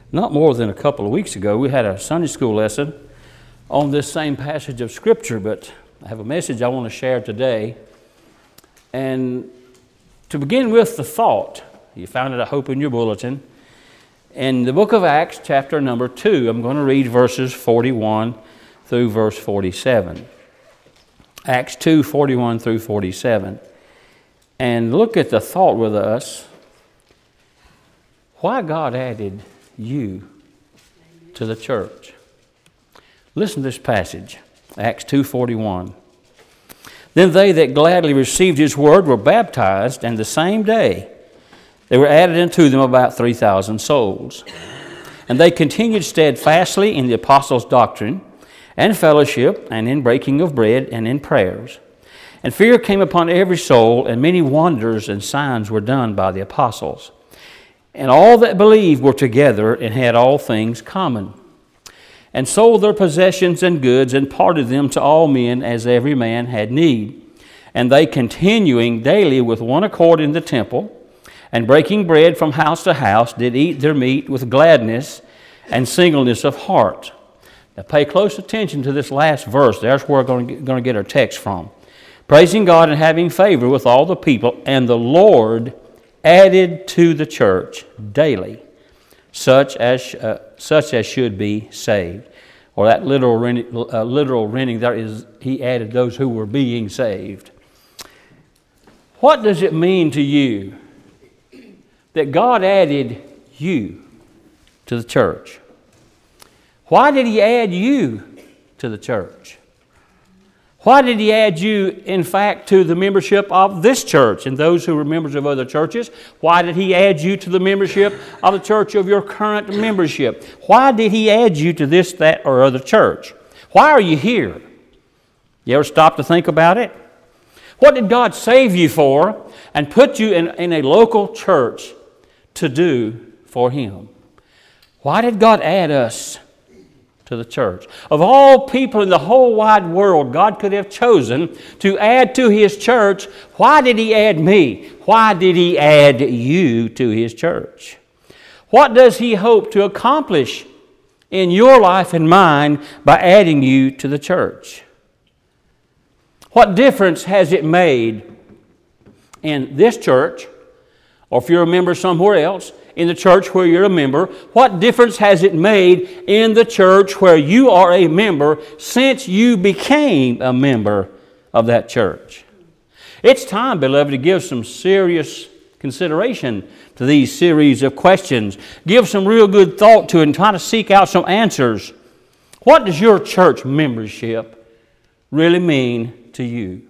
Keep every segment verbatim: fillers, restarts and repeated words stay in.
Not more than a couple of weeks ago, we had a Sunday school lesson on this same passage of Scripture, but I have a message I want to share today. And to begin with the thought, you found it, I hope, in your bulletin. In the book of Acts, chapter number two, I'm going to read verses forty-one through verse forty-seven. Acts two, forty-one through forty-seven. And look at the thought with us. Why God added you to the church. Listen to this passage, Acts two forty-one. Then they that gladly received his word were baptized, and the same day there were added unto them about three thousand souls. And they continued steadfastly in the apostles' doctrine, and fellowship, and in breaking of bread, and in prayers. And fear came upon every soul, and many wonders and signs were done by the apostles. And all that believed were together and had all things common, and sold their possessions and goods, and parted them to all men as every man had need. And they, continuing daily with one accord in the temple, and breaking bread from house to house, did eat their meat with gladness and singleness of heart. Now pay close attention to this last verse. There's where we're going to get, going to get our text from. Praising God and having favor with all the people, and the Lord added to the church daily such as uh, such as should be saved. Or that literal uh, literal rendering there is, he added those who were being saved. What does it mean to you that God added you to the church? Why did he add you to the church? Why did he add you, in fact, to the membership of this church and those who were members of other churches? Why did he add you to the membership of the church of your current membership? Why did he add you to this, that, or other church? Why are you here? You ever stop to think about it? What did God save you for and put you in, in a local church to do for Him? Why did God add us to the church? Of all people in the whole wide world God could have chosen to add to His church, why did He add me? Why did He add you to His church? What does He hope to accomplish in your life and mine by adding you to the church? What difference has it made in this church, or if you're a member somewhere else, in the church where you're a member? What difference has it made in the church where you are a member since you became a member of that church? It's time, beloved, to give some serious consideration to these series of questions. Give some real good thought to it and try to seek out some answers. What does your church membership really mean to you?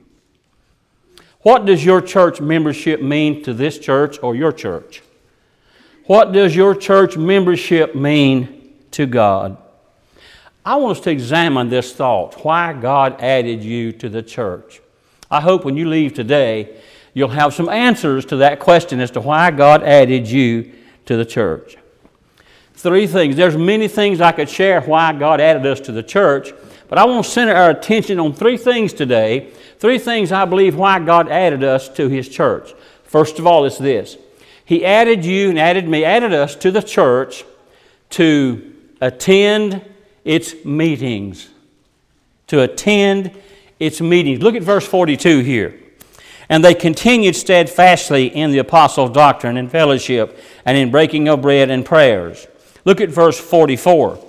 What does your church membership mean to this church or your church? What does your church membership mean to God? I want us to examine this thought, why God added you to the church. I hope when you leave today, you'll have some answers to that question as to why God added you to the church. Three things. There's many things I could share why God added us to the church, but I want to center our attention on three things today. Three things I believe why God added us to His church. First of all, it's this. He added you and added me, added us to the church to attend its meetings. To attend its meetings. Look at verse forty-two here. And they continued steadfastly in the apostles' doctrine and fellowship, and in breaking of bread and prayers. Look at verse forty-four.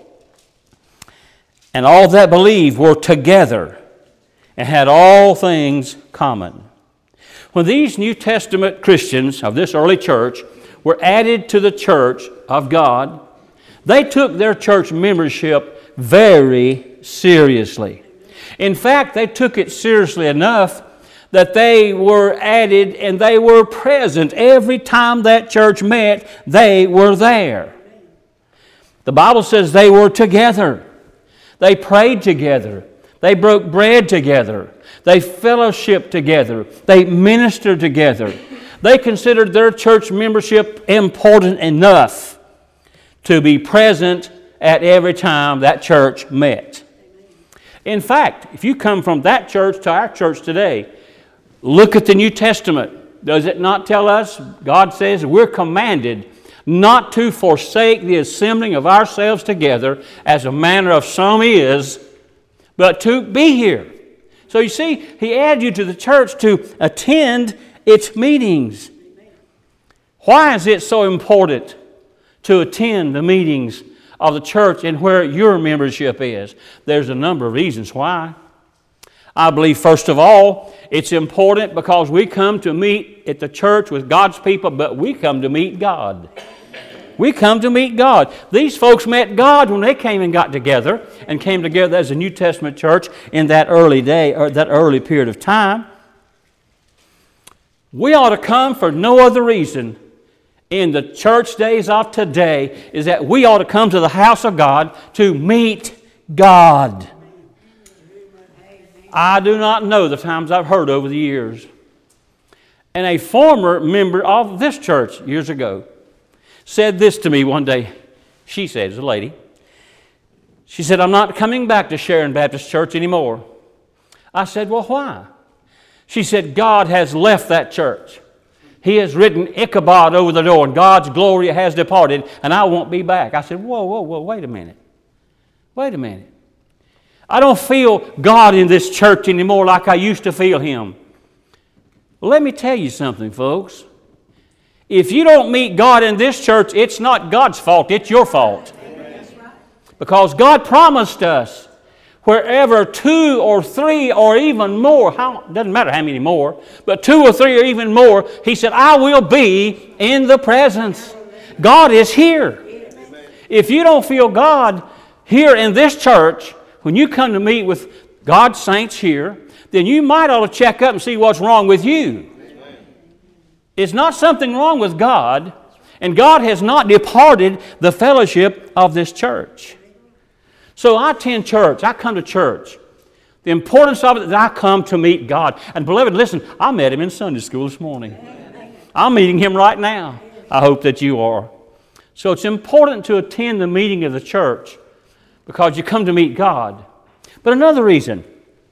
And all that believed were together and had all things common. When these New Testament Christians of this early church were added to the church of God, they took their church membership very seriously. In fact, they took it seriously enough that they were added and they were present. Every time that church met, they were there. The Bible says they were together. They prayed together. They broke bread together. They fellowshiped together. They ministered together. They considered their church membership important enough to be present at every time that church met. In fact, if you come from that church to our church today, look at the New Testament. Does it not tell us? God says we're commanded not to forsake the assembling of ourselves together, as a manner of some is, but to be here. So you see, He added you to the church to attend its meetings. Why is it so important to attend the meetings of the church and where your membership is? There's a number of reasons why. I believe, first of all, it's important because we come to meet at the church with God's people, but we come to meet God. We come to meet God. These folks met God when they came and got together and came together as a New Testament church in that early day, or that early period of time. We ought to come for no other reason in the church days of today is that we ought to come to the house of God to meet God. I do not know the times I've heard over the years. And a former member of this church years ago said this to me one day. She said, as a lady, she said, "I'm not coming back to Sharon Baptist Church anymore." I said, "Well, why?" She said, "God has left that church. He has written Ichabod over the door, and God's glory has departed, and I won't be back." I said, whoa, whoa, whoa, wait a minute. Wait a minute. I don't feel God in this church anymore like I used to feel Him. Well, let me tell you something, folks. If you don't meet God in this church, it's not God's fault, it's your fault. Because God promised us, wherever two or three or even more, how, doesn't matter how many more, but two or three or even more, He said, I will be in the presence. God is here. If you don't feel God here in this church, when you come to meet with God's saints here, then you might ought to check up and see what's wrong with you. It's not something wrong with God, and God has not departed the fellowship of this church. So I attend church. I come to church. The importance of it is that I come to meet God. And beloved, listen, I met Him in Sunday school this morning. I'm meeting Him right now. I hope that you are. So it's important to attend the meeting of the church because you come to meet God. But another reason,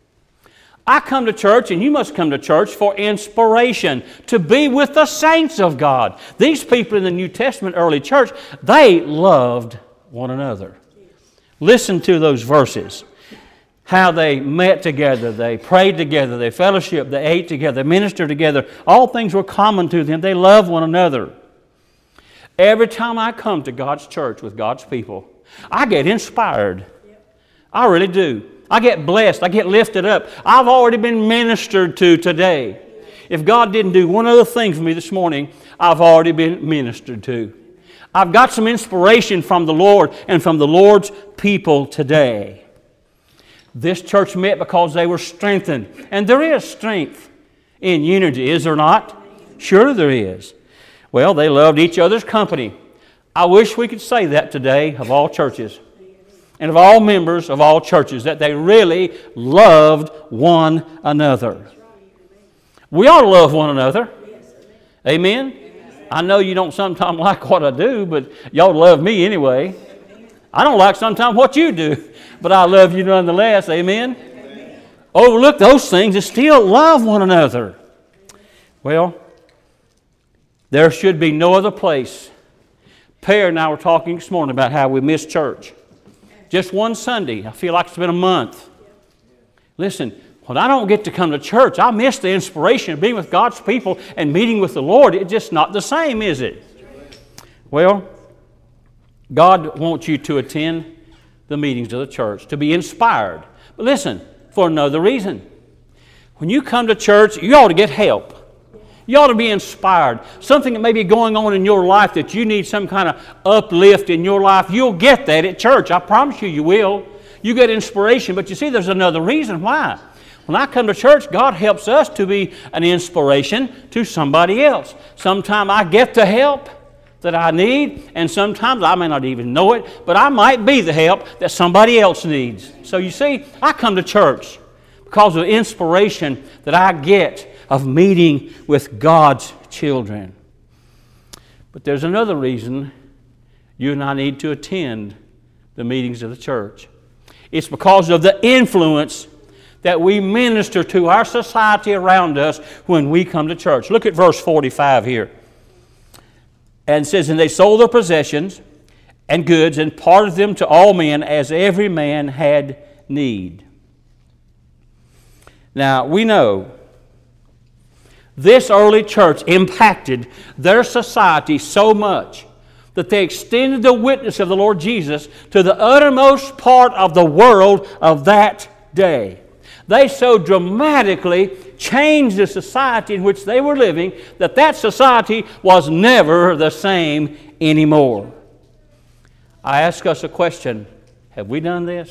I come to church, and you must come to church for inspiration, to be with the saints of God. These people in the New Testament early church, they loved one another. Listen to those verses. How they met together, they prayed together, they fellowshiped, they ate together, they ministered together. All things were common to them. They loved one another. Every time I come to God's church with God's people, I get inspired. I really do. I get blessed. I get lifted up. I've already been ministered to today. If God didn't do one other thing for me this morning, I've already been ministered to. I've got some inspiration from the Lord and from the Lord's people today. This church met because they were strengthened. And there is strength in unity, is there not? Sure there is. Well, they loved each other's company. I wish we could say that today of all churches and of all members of all churches, that they really loved one another. We ought to love one another. Amen? I know you don't sometimes like what I do, but y'all love me anyway. I don't like sometimes what you do, but I love you nonetheless. Amen? Amen. Overlook those things and still love one another. Well, there should be no other place. Perry and I were talking this morning about how we miss church. Just one Sunday. I feel like it's been a month. Listen, when I don't get to come to church, I miss the inspiration of being with God's people and meeting with the Lord. It's just not the same, is it? Well, God wants you to attend the meetings of the church, to be inspired. But listen, for another reason. When you come to church, you ought to get help. You ought to be inspired. Something that may be going on in your life that you need some kind of uplift in your life, you'll get that at church. I promise you, you will. You get inspiration. But you see, there's another reason why. When I come to church, God helps us to be an inspiration to somebody else. Sometimes I get the help that I need, and sometimes I may not even know it, but I might be the help that somebody else needs. So you see, I come to church because of the inspiration that I get of meeting with God's children. But there's another reason you and I need to attend the meetings of the church. It's because of the influence that we minister to our society around us when we come to church. Look at verse forty-five here. And it says, and they sold their possessions and goods and parted them to all men as every man had need. Now, we know this early church impacted their society so much that they extended the witness of the Lord Jesus to the uttermost part of the world of that day. They so dramatically changed the society in which they were living that that society was never the same anymore. I ask us a question. Have we done this?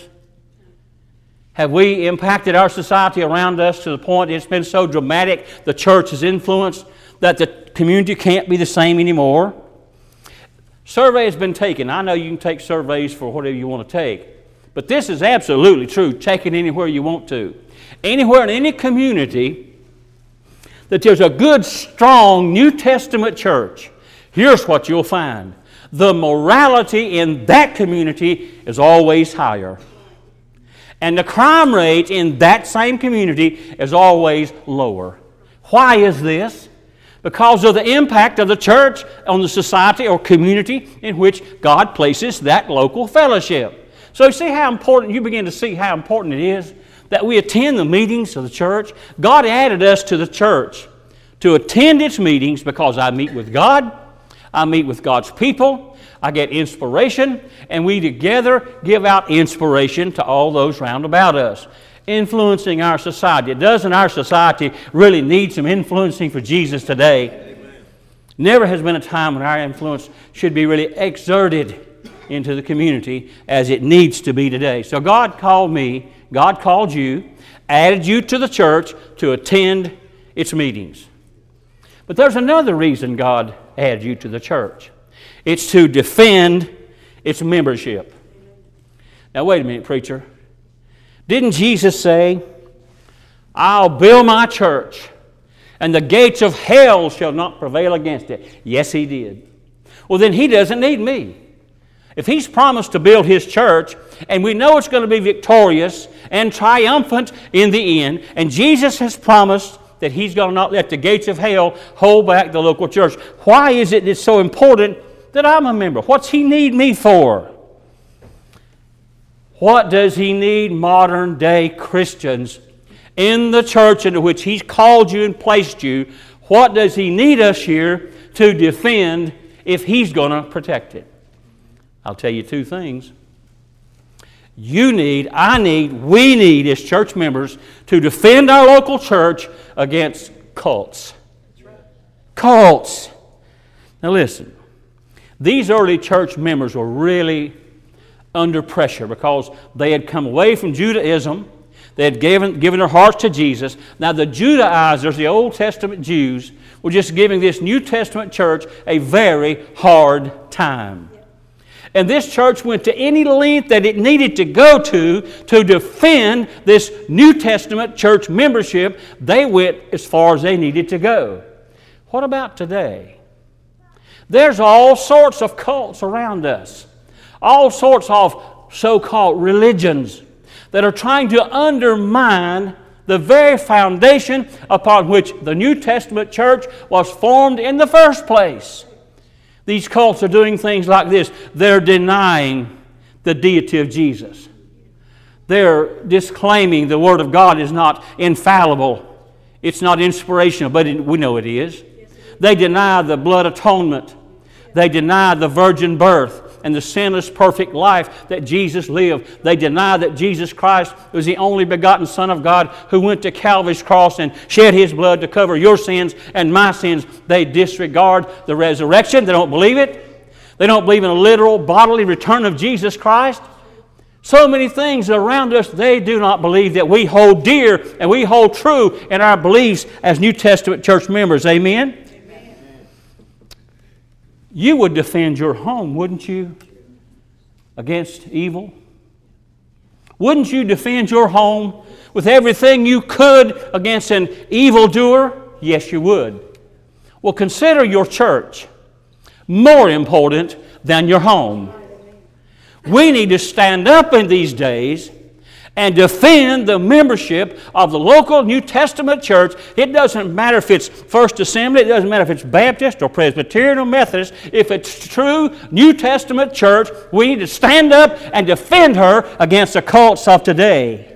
Have we impacted our society around us to the point it's been so dramatic the church has influenced that the community can't be the same anymore? Survey has been taken. I know you can take surveys for whatever you want to take, but this is absolutely true. Take it anywhere you want to. Anywhere in any community that there's a good, strong New Testament church, here's what you'll find. The morality in that community is always higher. And the crime rate in that same community is always lower. Why is this? Because of the impact of the church on the society or community in which God places that local fellowship. So you see how important, you begin to see how important it is that we attend the meetings of the church. God added us to the church to attend its meetings because I meet with God, I meet with God's people, I get inspiration, and we together give out inspiration to all those round about us, influencing our society. Doesn't our society really need some influencing for Jesus today? Amen. Never has been a time when our influence should be really exerted into the community as it needs to be today. So God called me, God called you, added you to the church to attend its meetings. But there's another reason God added you to the church. It's to defend its membership. Now wait a minute, preacher. Didn't Jesus say, I'll build my church, and the gates of hell shall not prevail against it? Yes, He did. Well, then He doesn't need me. If He's promised to build His church, and we know it's going to be victorious and triumphant in the end, and Jesus has promised that He's going to not let the gates of hell hold back the local church, why is it it's so important that I'm a member? What's He need me for? What does He need modern day Christians in the church into which He's called you and placed you? What does He need us here to defend if He's going to protect it? I'll tell you two things. You need, I need, we need as church members to defend our local church against cults. Cults. Now listen, these early church members were really under pressure because they had come away from Judaism. They had given, given their hearts to Jesus. Now the Judaizers, the Old Testament Jews, were just giving this New Testament church a very hard time. And this church went to any length that it needed to go to to defend this New Testament church membership. They went as far as they needed to go. What about today? There's all sorts of cults around us. All sorts of so-called religions that are trying to undermine the very foundation upon which the New Testament church was formed in the first place. These cults are doing things like this. They're denying the deity of Jesus. They're disclaiming the Word of God is not infallible. It's not inspirational, but it, we know it is. They deny the blood atonement. They deny the virgin birth and the sinless, perfect life that Jesus lived. They deny that Jesus Christ was the only begotten Son of God who went to Calvary's cross and shed His blood to cover your sins and my sins. They disregard the resurrection. They don't believe it. They don't believe in a literal bodily return of Jesus Christ. So many things around us they do not believe that we hold dear and we hold true in our beliefs as New Testament church members. Amen? You would defend your home, wouldn't you, against evil? Wouldn't you defend your home with everything you could against an evildoer? Yes, you would. Well, consider your church more important than your home. We need to stand up in these days and defend the membership of the local New Testament church. It doesn't matter if it's First Assembly, it doesn't matter if it's Baptist or Presbyterian or Methodist. If it's true New Testament church, we need to stand up and defend her against the cults of today.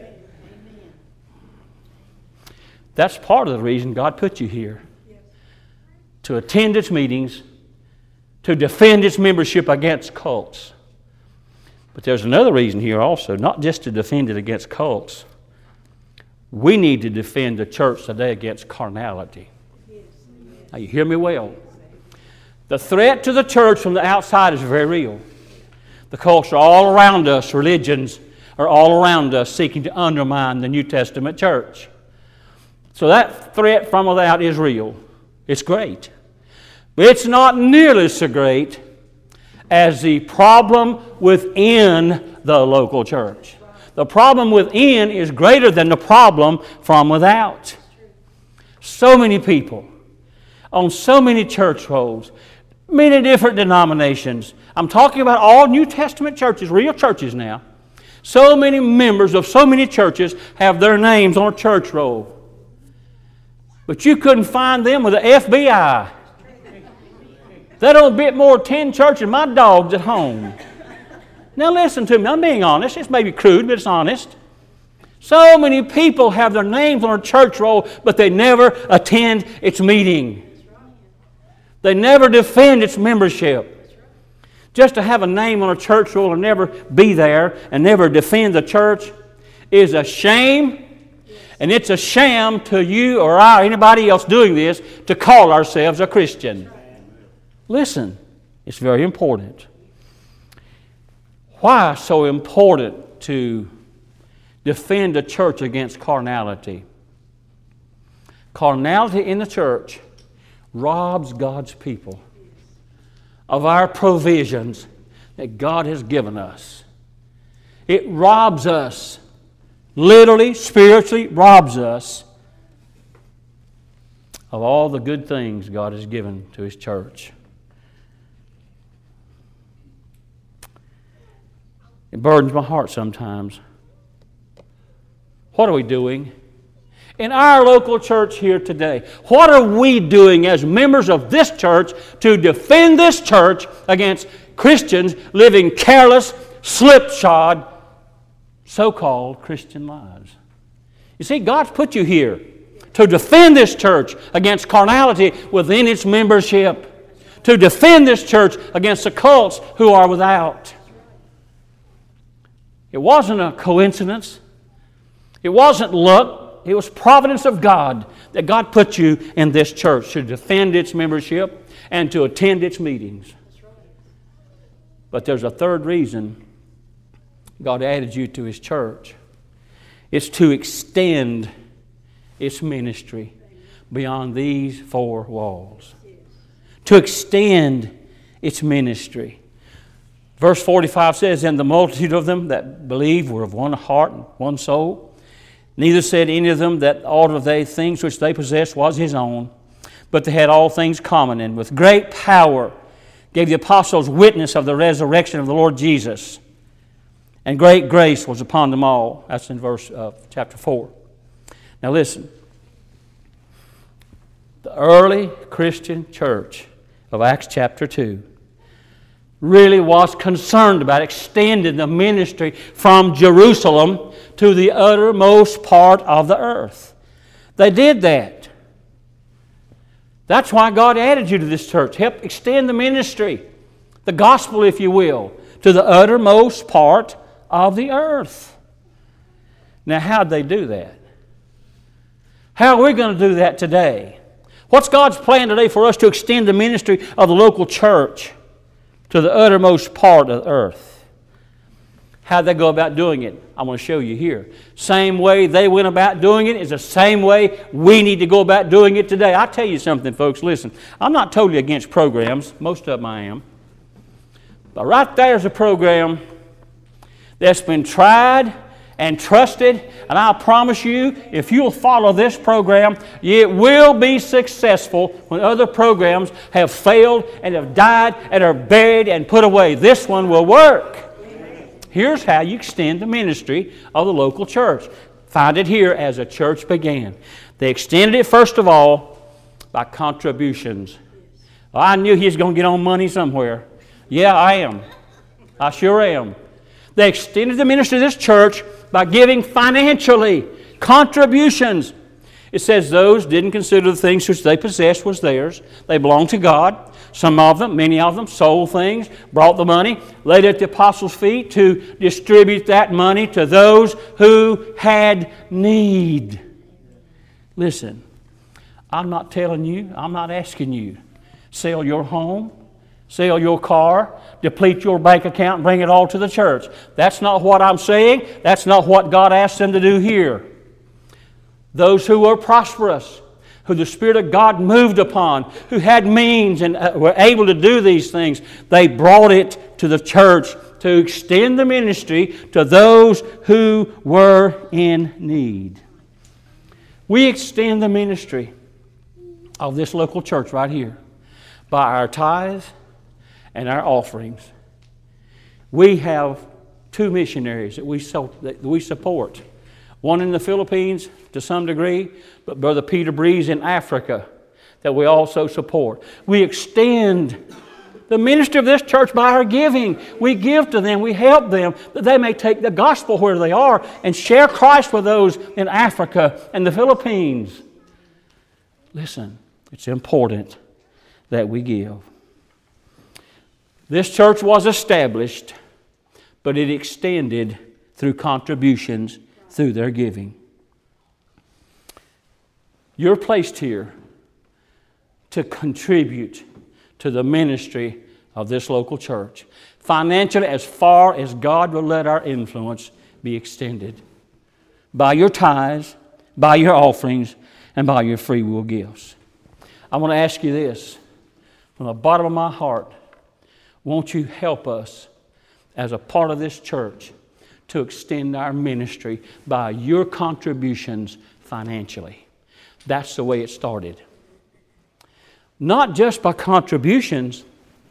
That's part of the reason God put you here. To attend its meetings, to defend its membership against cults. But there's another reason here also, not just to defend it against cults. We need to defend the church today against carnality. Now you hear me well. The threat to the church from the outside is very real. The cults are all around us. Religions are all around us seeking to undermine the New Testament church. So that threat from without is real. It's great. But it's not nearly so great as the problem within the local church. The problem within is greater than the problem from without. So many people on so many church rolls, many different denominations. I'm talking about all New Testament churches, real churches now. So many members of so many churches have their names on a church roll. But you couldn't find them with the F B I. That don't bit more ten churches than my dog's at home. Now listen to me. I'm being honest. It's maybe crude, but it's honest. So many people have their names on a church roll, but they never attend its meeting. They never defend its membership. Just to have a name on a church roll and never be there and never defend the church is a shame. And it's a sham to you or I or anybody else doing this to call ourselves a Christian. Listen, it's very important. Why so important to defend the church against carnality? Carnality in the church robs God's people of our provisions that God has given us. It robs us, literally, spiritually robs us of all the good things God has given to His church. It burdens my heart sometimes. What are we doing? In our local church here today, what are we doing as members of this church to defend this church against Christians living careless, slipshod, so-called Christian lives? You see, God's put you here to defend this church against carnality within its membership, to defend this church against the cults who are without. It wasn't a coincidence. It wasn't luck. It was providence of God that God put you in this church to defend its membership and to attend its meetings. But there's a third reason God added you to His church. It's to extend its ministry beyond these four walls. To extend its ministry. Verse forty-five says, "And the multitude of them that believed were of one heart and one soul. Neither said any of them that all of the things which they possessed was his own, but they had all things common. And with great power gave the apostles witness of the resurrection of the Lord Jesus. And great grace was upon them all." That's in verse uh, chapter four. Now listen. The early Christian church of Acts chapter two really was concerned about extending the ministry from Jerusalem to the uttermost part of the earth. They did that. That's why God added you to this church. Help extend the ministry, the gospel, if you will, to the uttermost part of the earth. Now, how'd they do that? How are we going to do that today? What's God's plan today for us to extend the ministry of the local church to the uttermost part of the earth? How'd they go about doing it? I'm going to show you here. Same way they went about doing it is the same way we need to go about doing it today. I'll tell you something, folks. Listen, I'm not totally against programs. Most of them I am. But right there's a program that's been tried and trusted, and I'll promise you, if you'll follow this program, it will be successful when other programs have failed and have died and are buried and put away. This one will work. Here's how you extend the ministry of the local church. Find it here as a church began. They extended it, first of all, by contributions. Well, I knew he was going to get on money somewhere. Yeah, I am. I sure am. They extended the ministry of this church by giving financially, contributions. It says those didn't consider the things which they possessed was theirs. They belonged to God. Some of them, many of them, sold things, brought the money, laid it at the apostles' feet to distribute that money to those who had need. Listen, I'm not telling you, I'm not asking you, sell your home, sell your car, deplete your bank account and bring it all to the church. That's not what I'm saying. That's not what God asked them to do here. Those who were prosperous, who the Spirit of God moved upon, who had means and were able to do these things, they brought it to the church to extend the ministry to those who were in need. We extend the ministry of this local church right here by our tithes and our offerings. We have two missionaries that we, so, that we support. One in the Philippines to some degree, but Brother Peter Breeze in Africa that we also support. We extend the ministry of this church by our giving. We give to them, we help them, that they may take the gospel where they are and share Christ with those in Africa and the Philippines. Listen, it's important that we give. This church was established, but it extended through contributions through their giving. You're placed here to contribute to the ministry of this local church, financially as far as God will let our influence be extended, by your tithes, by your offerings, and by your free will gifts. I want to ask you this, from the bottom of my heart, won't you help us as a part of this church to extend our ministry by your contributions financially? That's the way it started. Not just by contributions,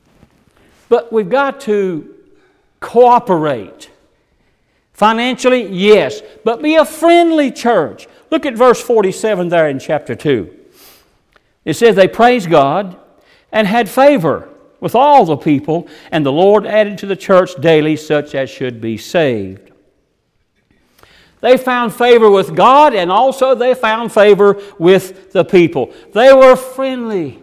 but we've got to cooperate. Financially, yes, but be a friendly church. Look at verse forty-seven there in chapter two. It says, they praised God and had favor with all the people, and the Lord added to the church daily such as should be saved. They found favor with God, and also they found favor with the people. They were friendly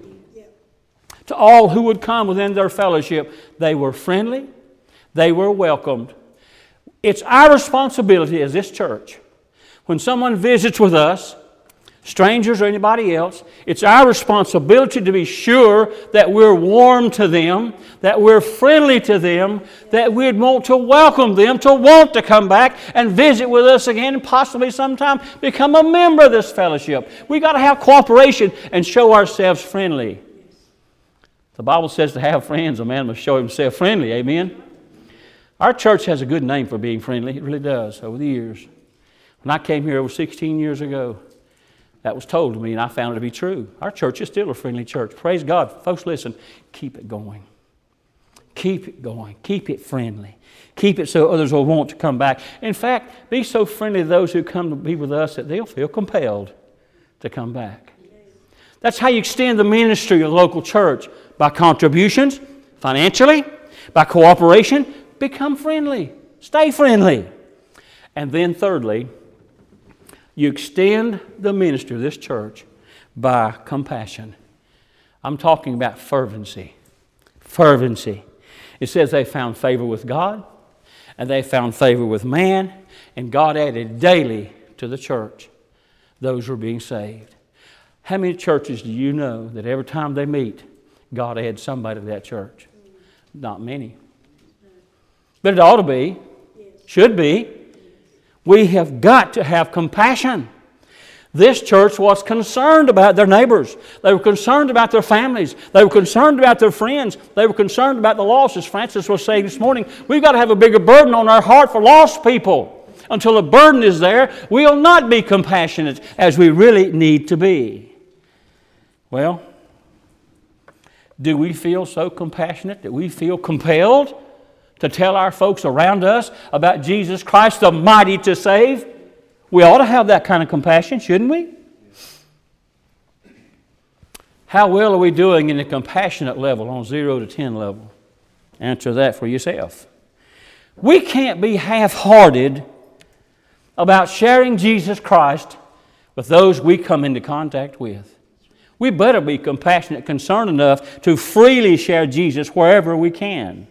to all who would come within their fellowship. They were friendly. They were welcomed. It's our responsibility as this church, when someone visits with us, strangers or anybody else, it's our responsibility to be sure that we're warm to them, that we're friendly to them, that we'd want to welcome them, to want to come back and visit with us again, and possibly sometime become a member of this fellowship. We've got to have cooperation and show ourselves friendly. The Bible says to have friends, a man must show himself friendly. Amen? Our church has a good name for being friendly. It really does, over the years. When I came here over sixteen years ago, that was told to me, and I found it to be true. Our church is still a friendly church. Praise God. Folks, listen, keep it going. Keep it going. Keep it friendly. Keep it so others will want to come back. In fact, be so friendly to those who come to be with us that they'll feel compelled to come back. That's how you extend the ministry of the local church. By contributions, financially, by cooperation, become friendly. Stay friendly. And then thirdly, you extend the ministry of this church by compassion. I'm talking about fervency. Fervency. It says they found favor with God, and they found favor with man, and God added daily to the church those who are being saved. How many churches do you know that every time they meet, God adds somebody to that church? Not many. But it ought to be. Should be. We have got to have compassion. This church was concerned about their neighbors. They were concerned about their families. They were concerned about their friends. They were concerned about the lost. As Francis was saying this morning, we've got to have a bigger burden on our heart for lost people. Until the burden is there, we'll not be compassionate as we really need to be. Well, do we feel so compassionate that we feel compelled to tell our folks around us about Jesus Christ, the mighty to save. We ought to have that kind of compassion, shouldn't we? How well are we doing in the compassionate level, on zero to ten level? Answer that for yourself. We can't be half-hearted about sharing Jesus Christ with those we come into contact with. We better be compassionate, concerned enough to freely share Jesus wherever we can.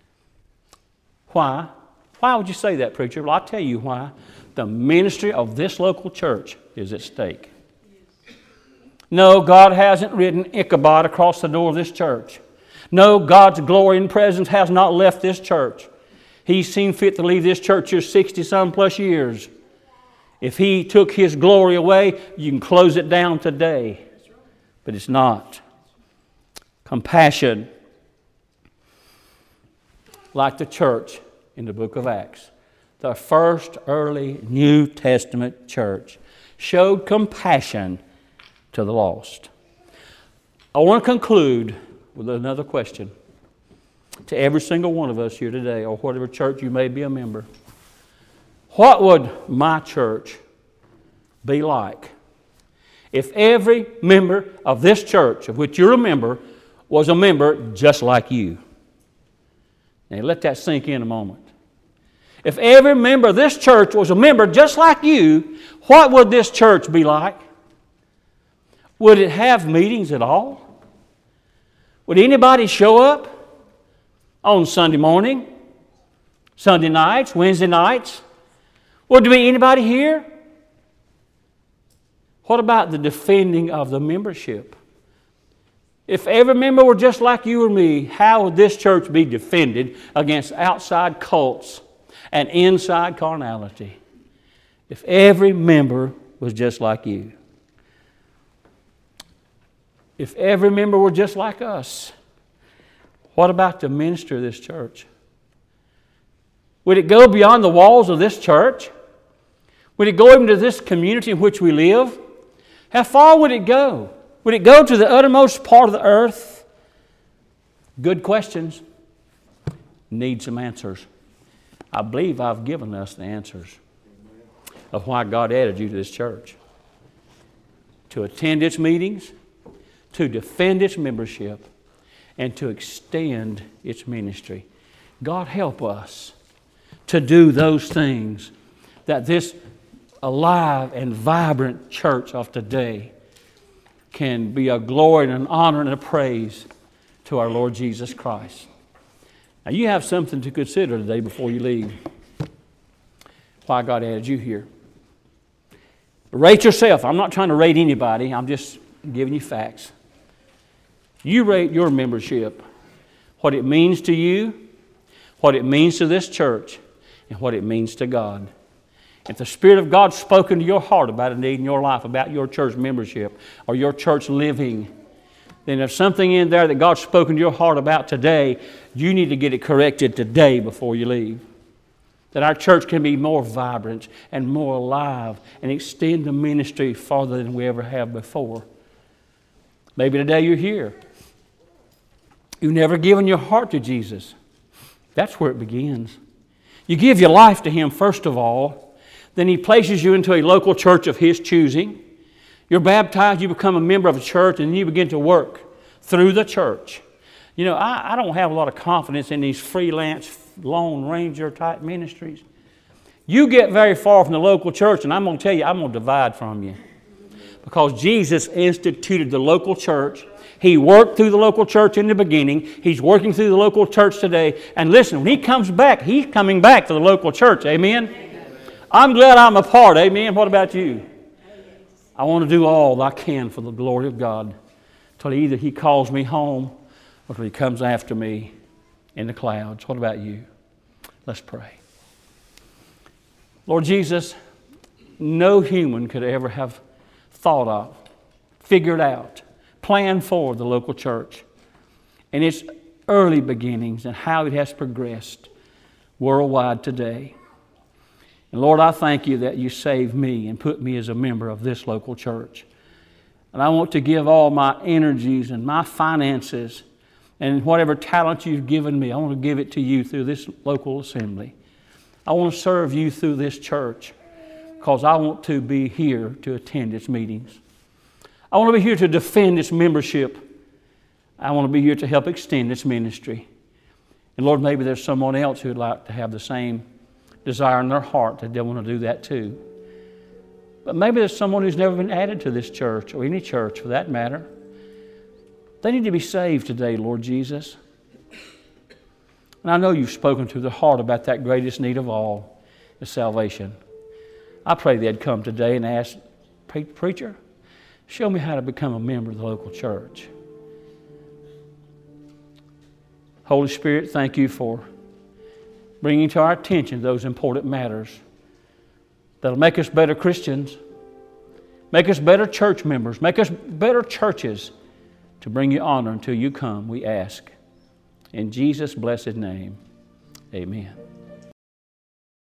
Why? Why would you say that, preacher? Well, I'll tell you why. The ministry of this local church is at stake. No, God hasn't written Ichabod across the door of this church. No, God's glory and presence has not left this church. He's seen fit to leave this church here sixty-some plus years. If He took His glory away, you can close it down today. But it's not. Compassion, like the church in the book of Acts, the first early New Testament church, showed compassion to the lost. I want to conclude with another question to every single one of us here today, or whatever church you may be a member. What would my church be like if every member of this church, of which you're a member, was a member just like you? Now let that sink in a moment. If every member of this church was a member just like you, what would this church be like? Would it have meetings at all? Would anybody show up on Sunday morning, Sunday nights, Wednesday nights? Would there be anybody here? What about the defending of the membership? If every member were just like you or me, how would this church be defended against outside cults and inside carnality? If every member was just like you. If every member were just like us, what about the ministry of this church? Would it go beyond the walls of this church? Would it go into this community in which we live? How far would it go? Would it go to the uttermost part of the earth? Good questions. Need some answers. I believe I've given us the answers of why God added you to this church. To attend its meetings, to defend its membership, and to extend its ministry. God help us to do those things that this alive and vibrant church of today can be a glory and an honor and a praise to our Lord Jesus Christ. Now you have something to consider today before you leave. Why God added you here. Rate yourself. I'm not trying to rate anybody. I'm just giving you facts. You rate your membership, what it means to you, what it means to this church, and what it means to God. If the Spirit of God's spoken to your heart about a need in your life, about your church membership or your church living, then there's something in there that God's spoken to your heart about today, you need to get it corrected today before you leave. That our church can be more vibrant and more alive and extend the ministry farther than we ever have before. Maybe today you're here. You've never given your heart to Jesus. That's where it begins. You give your life to Him first of all. Then He places you into a local church of His choosing. You're baptized, you become a member of a church, and you begin to work through the church. You know, I, I don't have a lot of confidence in these freelance, Lone Ranger type ministries. You get very far from the local church, and I'm going to tell you, I'm going to divide from you. Because Jesus instituted the local church. He worked through the local church in the beginning. He's working through the local church today. And listen, when He comes back, He's coming back to the local church. Amen? Amen. I'm glad I'm a part. Amen? What about you? I want to do all I can for the glory of God till either He calls me home or till He comes after me in the clouds. What about you? Let's pray. Lord Jesus, no human could ever have thought of, figured out, planned for the local church and its early beginnings and how it has progressed worldwide today. And Lord, I thank You that You saved me and put me as a member of this local church. And I want to give all my energies and my finances And whatever talent you've given me, I want to give it to you through this local assembly. I want to serve you through this church because I want to be here to attend its meetings. I want to be here to defend its membership. I want to be here to help extend its ministry. And Lord, maybe there's someone else who would like to have the same desire in their heart that they want to do that too. But maybe there's someone who's never been added to this church, or any church for that matter. They need to be saved today, Lord Jesus. And I know you've spoken to their heart about that greatest need of all, the salvation. I pray they'd come today and ask, Preacher, show me how to become a member of the local church. Holy Spirit, thank you for bringing to our attention those important matters that'll make us better Christians, make us better church members, make us better churches to bring you honor until you come, we ask. In Jesus' blessed name, amen.